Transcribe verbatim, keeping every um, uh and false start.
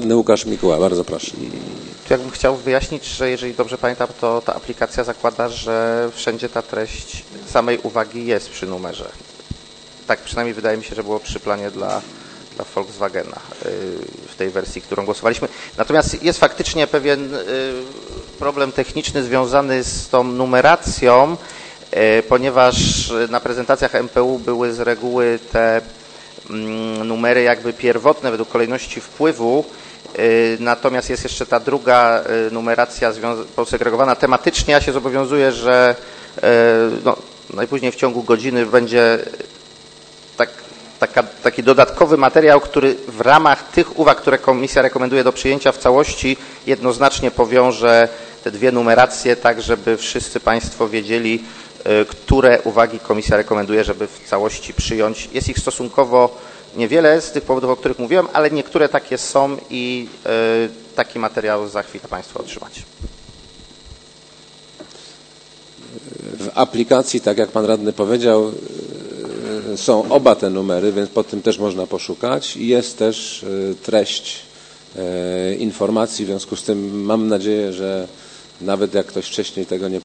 Radny Łukasz Mikuła, bardzo proszę. Tu jakbym chciał wyjaśnić, że jeżeli dobrze pamiętam, to ta aplikacja zakłada, że wszędzie ta treść samej uwagi jest przy numerze. Tak przynajmniej wydaje mi się, że było przy planie dla, dla Volkswagena w tej wersji, którą głosowaliśmy. Natomiast jest faktycznie pewien problem techniczny związany z tą numeracją, ponieważ na prezentacjach M P U były z reguły te numery jakby pierwotne według kolejności wpływu, natomiast jest jeszcze ta druga numeracja posegregowana tematycznie. Ja się zobowiązuję, że no, najpóźniej w ciągu godziny będzie tak, taka, taki dodatkowy materiał, który w ramach tych uwag, które komisja rekomenduje do przyjęcia w całości, jednoznacznie powiąże te dwie numeracje, tak żeby wszyscy Państwo wiedzieli, które uwagi komisja rekomenduje, żeby w całości przyjąć. Jest ich stosunkowo niewiele z tych powodów, o których mówiłem, ale niektóre takie są i taki materiał za chwilę Państwo otrzymacie. W aplikacji, tak jak Pan Radny powiedział, są oba te numery, więc pod tym też można poszukać i jest też treść informacji, w związku z tym mam nadzieję, że nawet jak ktoś wcześniej tego nie